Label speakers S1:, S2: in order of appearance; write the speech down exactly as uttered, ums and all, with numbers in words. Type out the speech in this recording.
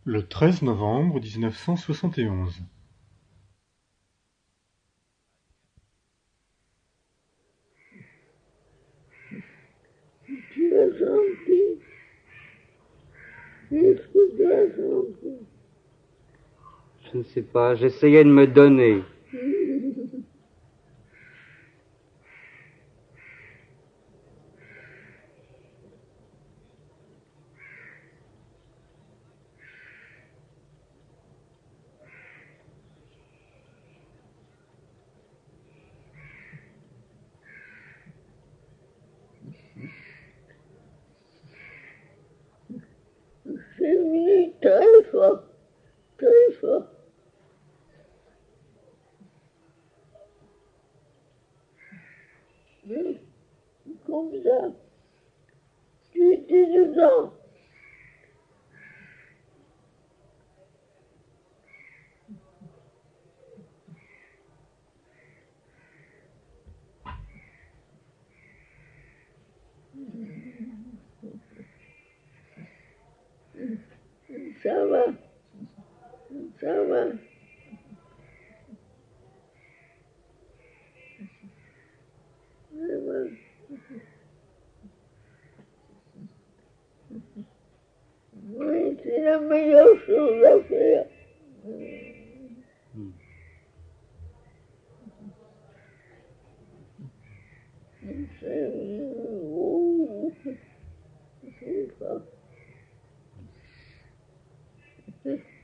S1: Le treize novembre mille neuf cent soixante et onze.
S2: Tu as senti? Qu'est-ce que tu as senti?
S3: Je ne sais pas, j'essayais de me donner.
S2: C'est venu très fort, très fort. Mais, comme ça, tu étais dedans. Ça va, ça va. Ça va. Oui, c'est la meilleure chose à faire.
S3: Hmm.
S2: C'est oh, c'est fort.